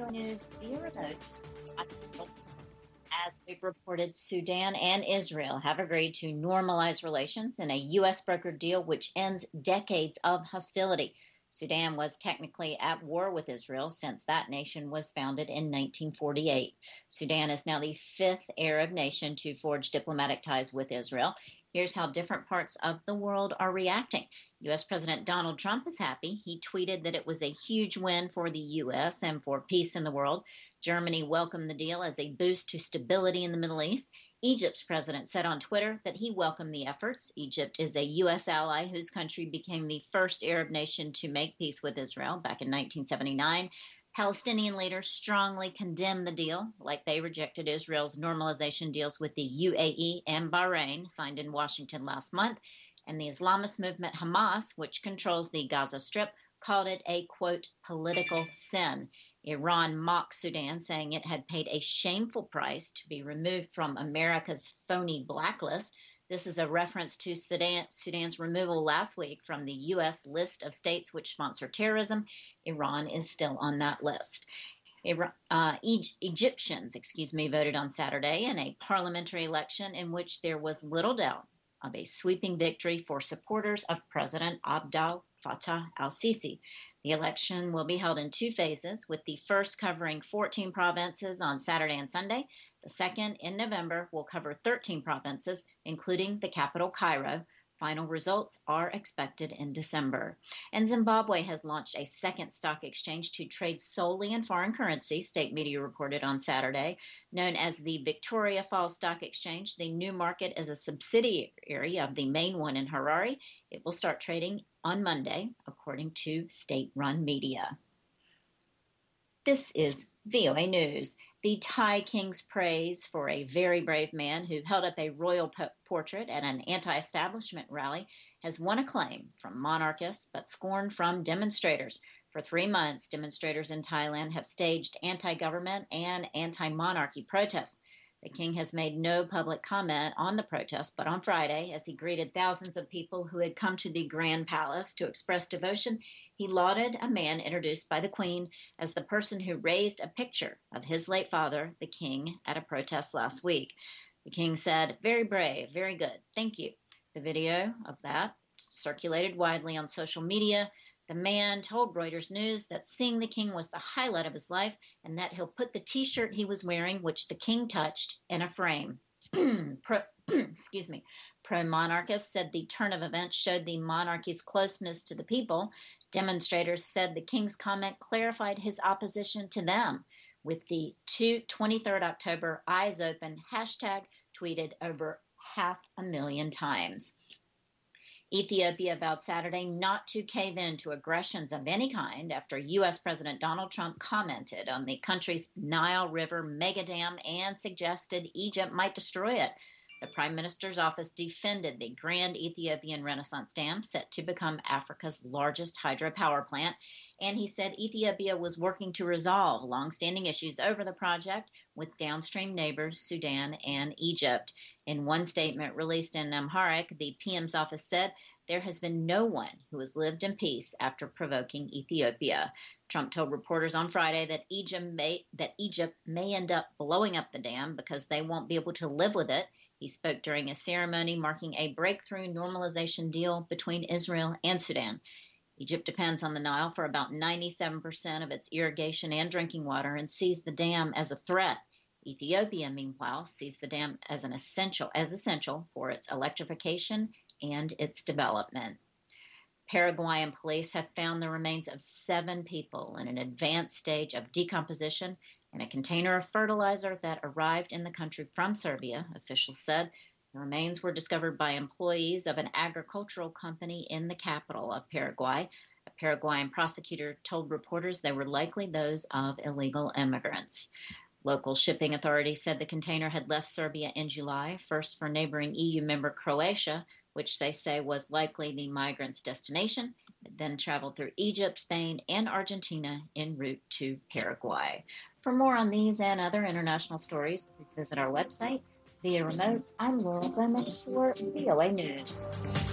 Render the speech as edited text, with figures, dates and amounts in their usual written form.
VOA News via remote. As we've reported, Sudan and Israel have agreed to normalize relations in a U.S. brokered deal which ends decades of hostility. Sudan was technically at war with Israel since that nation was founded in 1948. Sudan is now the fifth Arab nation to forge diplomatic ties with Israel. Here's how different parts of the world are reacting. U.S. President Donald Trump is happy. He tweeted that it was a huge win for the U.S. and for peace in the world. Germany welcomed the deal as a boost to stability in the Middle East. Egypt's president said on Twitter that he welcomed the efforts. Egypt is a U.S. ally whose country became the first Arab nation to make peace with Israel back in 1979. Palestinian leaders strongly condemned the deal, like they rejected Israel's normalization deals with the UAE and Bahrain, signed in Washington last month. And the Islamist movement Hamas, which controls the Gaza Strip, called it a, quote, political sin. Iran mocked Sudan, saying it had paid a shameful price to be removed from America's phony blacklist. This is a reference to Sudan's removal last week from the U.S. list of states which sponsor terrorism. Iran is still on that list. Egyptians voted on Saturday in a parliamentary election in which there was little doubt of a sweeping victory for supporters of President Abdel Fattah al-Sisi. The election will be held in two phases, with the first covering 14 provinces on Saturday and Sunday. The second, in November, will cover 13 provinces, including the capital, Cairo. Final results are expected in December. And Zimbabwe has launched a second stock exchange to trade solely in foreign currency, state media reported on Saturday. Known as the Victoria Falls Stock Exchange, the new market is a subsidiary of the main one in Harare. It will start trading on Monday, according to state-run media. This is VOA News. The Thai king's praise for a very brave man who held up a royal portrait at an anti-establishment rally has won acclaim from monarchists but scorn from demonstrators. For 3 months, demonstrators in Thailand have staged anti-government and anti-monarchy protests. The king has made no public comment on the protest, but on Friday, as he greeted thousands of people who had come to the Grand Palace to express devotion, he lauded a man introduced by the Queen as the person who raised a picture of his late father, the king, at a protest last week. The king said, "Very brave, very good, thank you." The video of that circulated widely on social media. The man told Reuters News that seeing the king was the highlight of his life and that he'll put the T-shirt he was wearing, which the king touched, in a frame. Pro-monarchists said the turn of events showed the monarchy's closeness to the people. Demonstrators said the king's comment clarified his opposition to them, with the 23rd October Eyes Open hashtag tweeted over 500,000 times. Ethiopia vowed Saturday not to cave in to aggressions of any kind after U.S. President Donald Trump commented on the country's Nile River megadam and suggested Egypt might destroy it. The Prime Minister's office defended the Grand Ethiopian Renaissance Dam, set to become Africa's largest hydropower plant, and he said Ethiopia was working to resolve long-standing issues over the project with downstream neighbors Sudan and Egypt. In one statement released in Amharic, the PM's office said there has been no one who has lived in peace after provoking Ethiopia. Trump told reporters on Friday that Egypt may end up blowing up the dam because they won't be able to live with it. He spoke during a ceremony marking a breakthrough normalization deal between Israel and Sudan. Egypt depends on the Nile for about 97% of its irrigation and drinking water and sees the dam as a threat. Ethiopia, meanwhile, sees the dam as essential for its electrification and its development. Paraguayan police have found the remains of 7 people in an advanced stage of decomposition in a container of fertilizer that arrived in the country from Serbia, officials said. The remains were discovered by employees of an agricultural company in the capital of Paraguay. A Paraguayan prosecutor told reporters they were likely those of illegal immigrants. Local shipping authorities said the container had left Serbia in July, first for neighboring EU member Croatia, which they say was likely the migrants' destination. It then traveled through Egypt, Spain, and Argentina en route to Paraguay. For more on these and other international stories, please visit our website. Via remote, I'm Laura Gomez for VOA News.